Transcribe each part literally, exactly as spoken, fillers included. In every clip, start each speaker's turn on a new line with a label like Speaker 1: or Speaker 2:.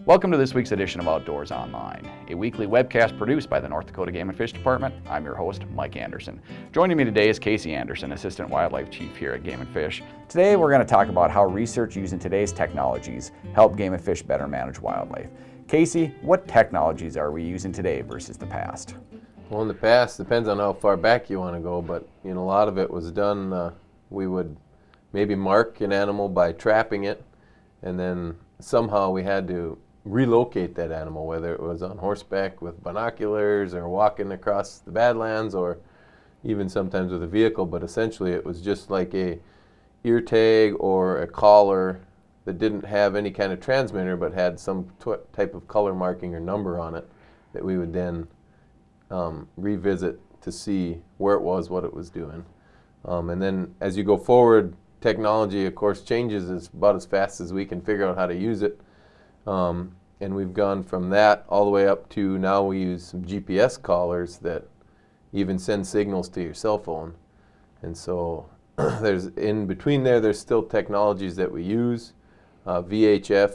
Speaker 1: Welcome to this week's edition of Outdoors Online, a weekly webcast produced by the North Dakota Game and Fish Department. I'm your host, Mike Anderson. Joining me today is Casey Anderson, Assistant Wildlife Chief here at Game and Fish. Today we're going to talk about how research using today's technologies help Game and Fish better manage wildlife. Casey, what technologies are we using today versus the past?
Speaker 2: Well, in the past, depends on how far back you want to go, but you know, a lot of it was done, uh, we would maybe mark an animal by trapping it, and then somehow we had to relocate that animal, whether it was on horseback with binoculars or walking across the Badlands or even sometimes with a vehicle, but essentially it was just like a ear tag or a collar that didn't have any kind of transmitter but had some type of color marking or number on it that we would then um, revisit to see where it was, what it was doing. Um, and then as you go forward, technology of course changes as about as fast as we can figure out how to use it. Um, and we've gone from that all the way up to now we use some G P S collars that even send signals to your cell phone. And so there's in between there, there's still technologies that we use. Uh, V H F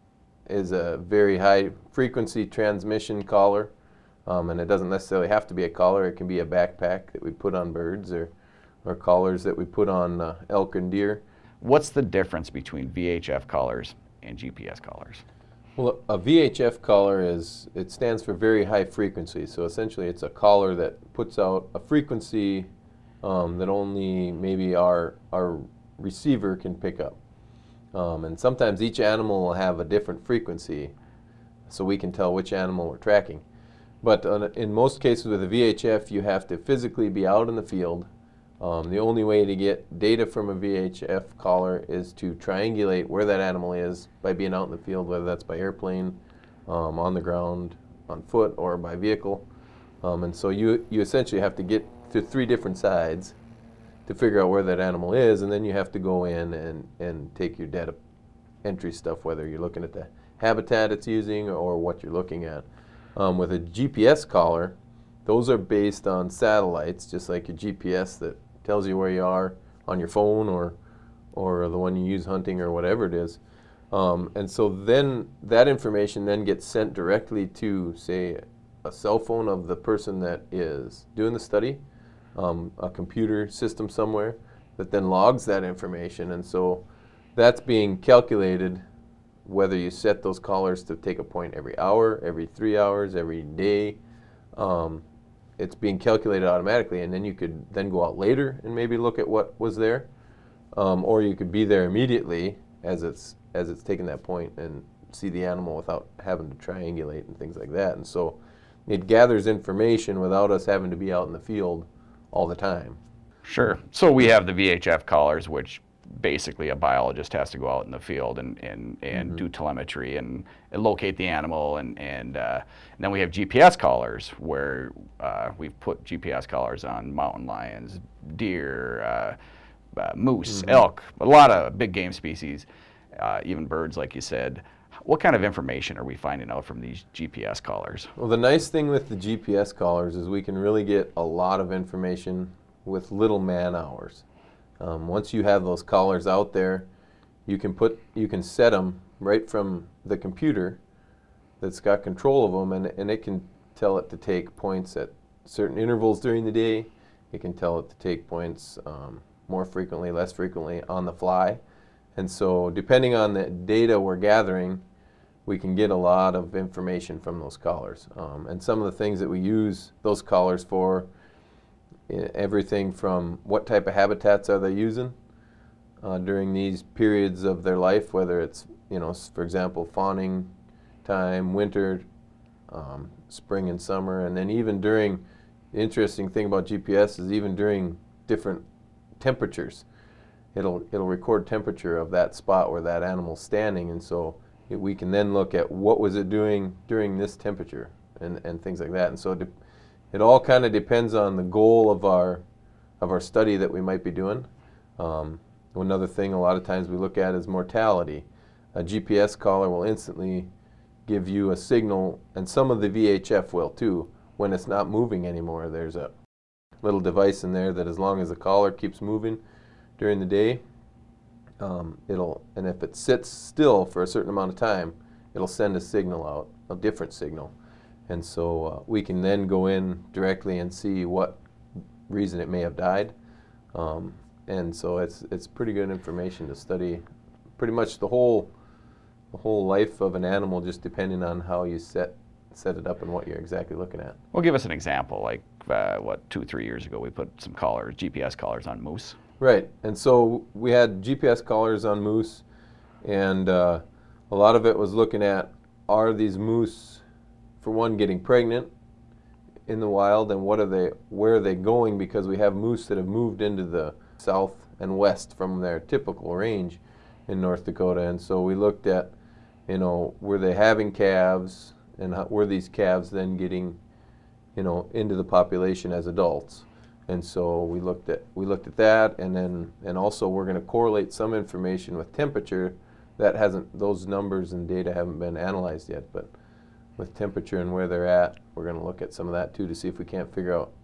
Speaker 2: is a very high frequency transmission collar, um, and it doesn't necessarily have to be a collar. It can be a backpack that we put on birds or, or collars that we put on uh, elk and deer.
Speaker 1: What's the difference between V H F collars and G P S collars?
Speaker 2: Well, a V H F collar is, it stands for very high frequency. So essentially it's a collar that puts out a frequency um, that only maybe our, our receiver can pick up. Um, and sometimes each animal will have a different frequency so we can tell which animal we're tracking. But uh, in most cases with a V H F you have to physically be out in the field. Um, the only way to get data from a V H F collar is to triangulate where that animal is by being out in the field, whether that's by airplane, um, on the ground, on foot, or by vehicle. Um, and so you, you essentially have to get to three different sides to figure out where that animal is, and then you have to go in and, and take your data entry stuff, whether you're looking at the habitat it's using or what you're looking at. Um, with a G P S collar, those are based on satellites, just like your G P S that tells you where you are on your phone or or the one you use hunting or whatever it is. Um, and so then that information then gets sent directly to, say, a cell phone of the person that is doing the study, um, a computer system somewhere that then logs that information. And so that's being calculated whether you set those collars to take a point every hour, every three hours, every day. Um, it's being calculated automatically, and then you could then go out later and maybe look at what was there, um, or you could be there immediately as it's as it's taking that point and see the animal without having to triangulate and things like that. And so it gathers information without us having to be out in the field all the time.
Speaker 1: Sure. So we have the V H F collars, which basically a biologist has to go out in the field and, and, and mm-hmm. do telemetry and, and locate the animal. And, and, uh, and then we have G P S collars where uh, we've put G P S collars on mountain lions, deer, uh, uh, moose, mm-hmm. elk, a lot of big game species, uh, even birds like you said. What kind of information are we finding out from these G P S collars?
Speaker 2: Well, the nice thing with the G P S collars is we can really get a lot of information with little man hours. Um, once you have those collars out there, you can put, you can set them right from the computer that's got control of them, and, and it can tell it to take points at certain intervals during the day. It can tell it to take points um, more frequently, less frequently, on the fly. And so depending on the data we're gathering, we can get a lot of information from those collars. Um, and some of the things that we use those collars for, everything from what type of habitats are they using uh, during these periods of their life, whether it's, you know, for example, fawning time, winter, um, spring and summer, and then even during, the interesting thing about G P S is even during different temperatures, it'll, it'll record temperature of that spot where that animal's standing, and so it, we can then look at what was it doing during this temperature and, and things like that. And so de It all kind of depends on the goal of our of our study that we might be doing. Um, another thing a lot of times we look at is mortality. A G P S collar will instantly give you a signal, and some of the V H F will too, when it's not moving anymore. There's a little device in there that as long as the collar keeps moving during the day, um, it'll, and if it sits still for a certain amount of time, it'll send a signal out, a different signal. And so uh, we can then go in directly and see what reason it may have died. Um, and so it's, it's pretty good information to study pretty much the whole, the whole life of an animal, just depending on how you set set it up and what you're exactly looking at.
Speaker 1: Well, give us an example. Like, uh, what, two, three years ago, we put some collars, G P S collars on moose.
Speaker 2: Right, and so we had G P S collars on moose, and uh, a lot of it was looking at, are these moose, for one, getting pregnant in the wild, and what are they, where are they going? Because we have moose that have moved into the south and west from their typical range in North Dakota, and so we looked at, you know, were they having calves? And how, were these calves then getting, you know, into the population as adults? And so we looked at we looked at that, and then and also we're going to correlate some information with temperature. That hasn't, those numbers and data haven't been analyzed yet, but with temperature and where they're at, we're going to look at some of that too to see if we can't figure out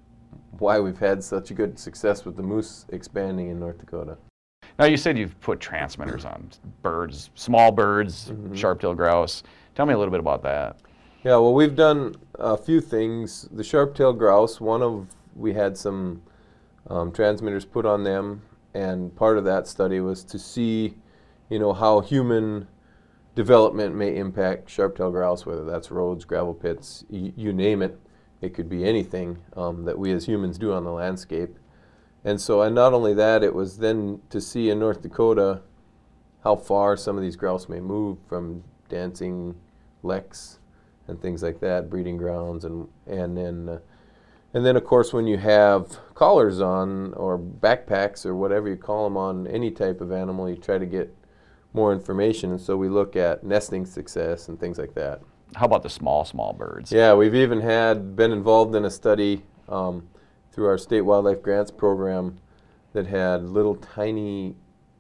Speaker 2: why we've had such a good success with the moose expanding in North Dakota.
Speaker 1: Now, you said you've put transmitters on birds, small birds, mm-hmm. sharp-tailed grouse. Tell me a little bit about that.
Speaker 2: Yeah, well, we've done a few things. The sharp-tailed grouse, one of, we had some um, transmitters put on them, and part of that study was to see, you know, how human development may impact sharp-tailed grouse, whether that's roads, gravel pits, y you name it. It could be anything um, that we as humans do on the landscape. And so, and not only that, it was then to see in North Dakota how far some of these grouse may move from dancing leks and things like that, breeding grounds, and and then uh, and then of course when you have collars on or backpacks or whatever you call them on any type of animal, you try to get more information. And so we look at nesting success and things like that.
Speaker 1: How about the small small birds?
Speaker 2: Yeah, we've even had been involved in a study um, through our state wildlife grants program that had little tiny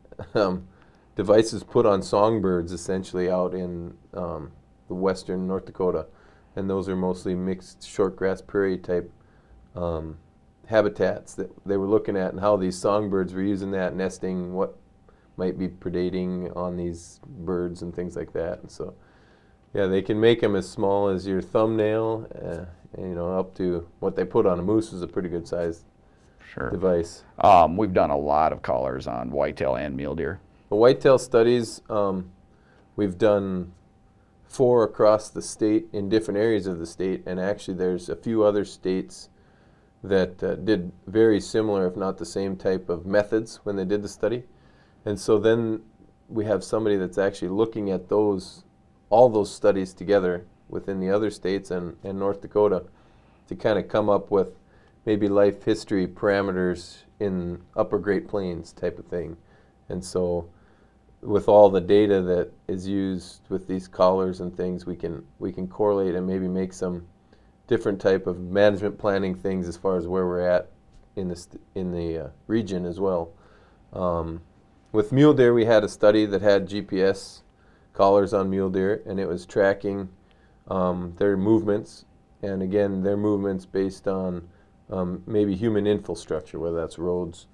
Speaker 2: um, devices put on songbirds essentially out in um, the western North Dakota, and those are mostly mixed shortgrass prairie type um, habitats that they were looking at, and how these songbirds were using that, nesting, what might be predating on these birds and things like that. And so yeah, they can make them as small as your thumbnail, uh, and, you know, up to what they put on a moose is a pretty good sized
Speaker 1: sure.
Speaker 2: device.
Speaker 1: Um, we've done a lot of collars on whitetail and mule deer.
Speaker 2: The whitetail studies, um, we've done four across the state in different areas of the state, and actually there's a few other states that uh, did very similar, if not the same type of methods when they did the study. And so then we have somebody that's actually looking at those, all those studies together within the other states and, and North Dakota to kind of come up with maybe life history parameters in upper Great Plains type of thing. And so with all the data that is used with these collars and things, we can we can correlate and maybe make some different type of management planning things as far as where we're at in the in the uh, region as well. Um, with mule deer, we had a study that had G P S collars on mule deer, and it was tracking um, their movements, and again, their movements based on um, maybe human infrastructure, whether that's roads,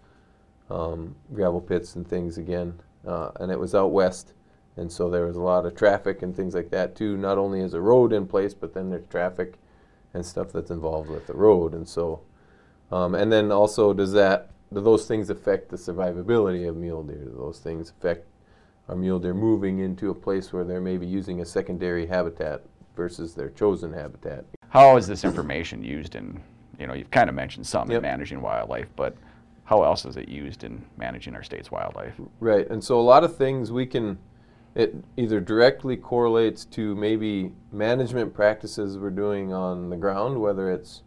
Speaker 2: um, gravel pits, and things again. Uh, and it was out west, and so there was a lot of traffic and things like that too. Not only is a road in place, but then there's traffic and stuff that's involved with the road. And so, um, and then also, does that do those things affect the survivability of mule deer? Do those things affect our mule deer moving into a place where they're maybe using a secondary habitat versus their chosen habitat?
Speaker 1: How is this information used in, you know, you've kind of mentioned some
Speaker 2: Yep.
Speaker 1: in managing wildlife, but how else is it used in managing our state's wildlife?
Speaker 2: Right, and so a lot of things we can, it either directly correlates to maybe management practices we're doing on the ground, whether it's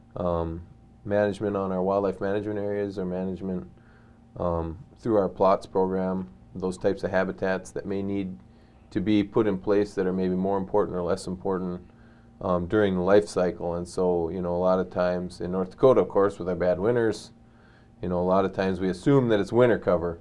Speaker 2: um, management on our wildlife management areas or management um, through our plots program, those types of habitats that may need to be put in place that are maybe more important or less important um, during the life cycle. And so, you know, a lot of times in North Dakota, of course, with our bad winters, you know, a lot of times we assume that it's winter cover.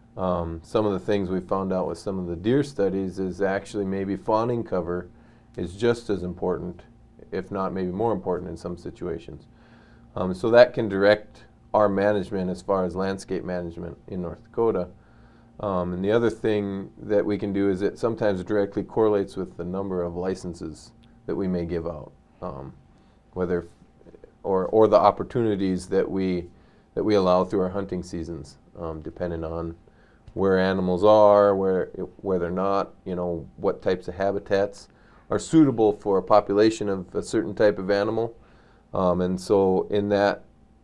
Speaker 2: Um, some of the things we found out with some of the deer studies is actually maybe fawning cover is just as important, if not maybe more important in some situations. Um, so that can direct our management as far as landscape management in North Dakota. Um, and the other thing that we can do is it sometimes directly correlates with the number of licenses that we may give out, um, whether or or the opportunities that we that we allow through our hunting seasons, um, depending on where animals are, where where they're not, you know, what types of habitats are suitable for a population of a certain type of animal, um, and so in that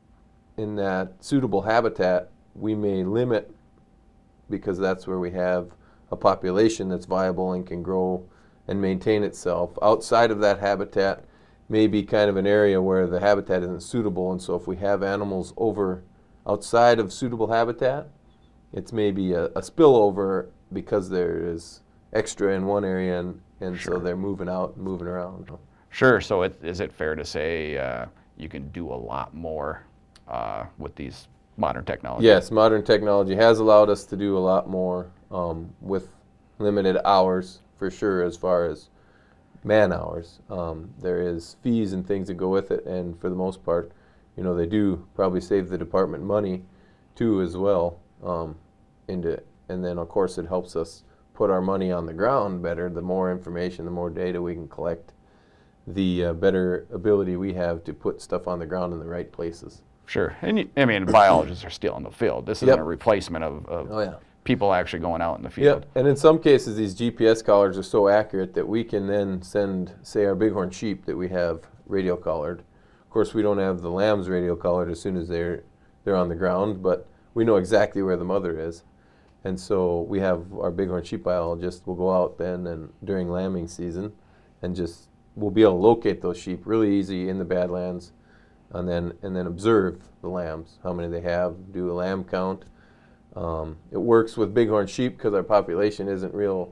Speaker 2: in that suitable habitat, we may limit, because that's where we have a population that's viable and can grow and maintain itself. Outside of that habitat may be kind of an area where the habitat isn't suitable, and so if we have animals over outside of suitable habitat, it's maybe a, a spillover because there is extra in one area, and, and
Speaker 1: Sure.
Speaker 2: so they're moving out and moving around.
Speaker 1: Sure. So it, is it fair to say uh, you can do a lot more uh, with these modern technologies?
Speaker 2: Yes, modern technology has allowed us to do a lot more um, with limited hours, for sure, as far as man hours. Um, there is fees and things that go with it, and for the most part, you know, they do probably save the department money too as well. Um, into and then of course it helps us put our money on the ground better. The more information, the more data we can collect, the uh, better ability we have to put stuff on the ground in the right places.
Speaker 1: Sure. And you, I mean, biologists are still in the field. This isn't
Speaker 2: Yep.
Speaker 1: a replacement of, of
Speaker 2: Oh yeah.
Speaker 1: people actually going out in the field.
Speaker 2: Yep. And in some cases, these G P S collars are so accurate that we can then send, say, our bighorn sheep that we have radio collared. Of course, we don't have the lambs radio collared as soon as they're they're on the ground, but we know exactly where the mother is. And so we have our bighorn sheep biologist will go out then and during lambing season and just we'll be able to locate those sheep really easy in the Badlands, and then and then observe the lambs, how many they have, do a lamb count. Um, it works with bighorn sheep because our population isn't real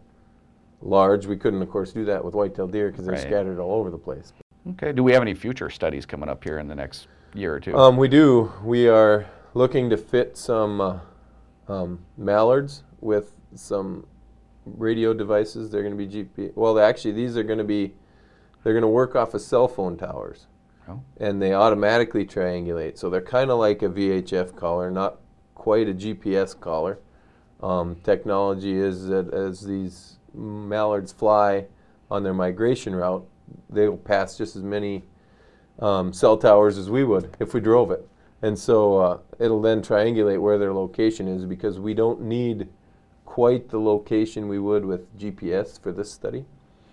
Speaker 2: large. We couldn't, of course, do that with white-tailed deer because they're
Speaker 1: Right.
Speaker 2: scattered all over the place.
Speaker 1: Okay. Do we have any future studies coming up here in the next year or two?
Speaker 2: Um, we do. We are looking to fit some uh, um, mallards with some radio devices. They're going to be G P S. Well, actually, these are going to be, they're going to work off of cell phone towers.
Speaker 1: Oh.
Speaker 2: And they automatically triangulate. So they're kind of like a V H F collar, not quite a G P S collar. Um, technology is that as these mallards fly on their migration route, they will pass just as many um, cell towers as we would if we drove it. And so uh, it'll then triangulate where their location is, because we don't need quite the location we would with G P S for this study.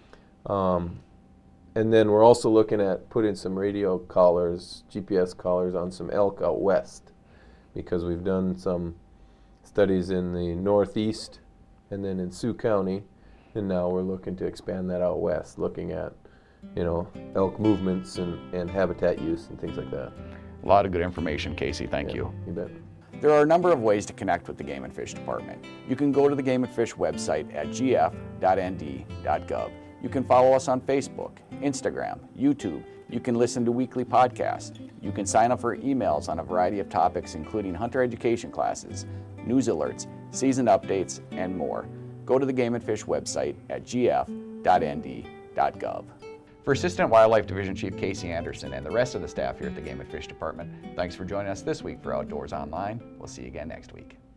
Speaker 2: Um, and then we're also looking at putting some radio collars, G P S collars on some elk out west, because we've done some studies in the northeast and then in Sioux County, and now we're looking to expand that out west, looking at, you know, elk movements and, and habitat use and things like that.
Speaker 1: A lot of good information, Casey. Thank
Speaker 2: Yeah,
Speaker 1: you.
Speaker 2: You bet.
Speaker 1: There are a number of ways to connect with the Game and Fish Department. You can go to the Game and Fish website at g f dot n d dot gov. You can follow us on Facebook, Instagram, YouTube. You can listen to weekly podcasts. You can sign up for emails on a variety of topics, including hunter education classes, news alerts, season updates, and more. Go to the Game and Fish website at g f dot n d dot gov. For Assistant Wildlife Division Chief Casey Anderson and the rest of the staff here at the Game and Fish Department, thanks for joining us this week for Outdoors Online. We'll see you again next week.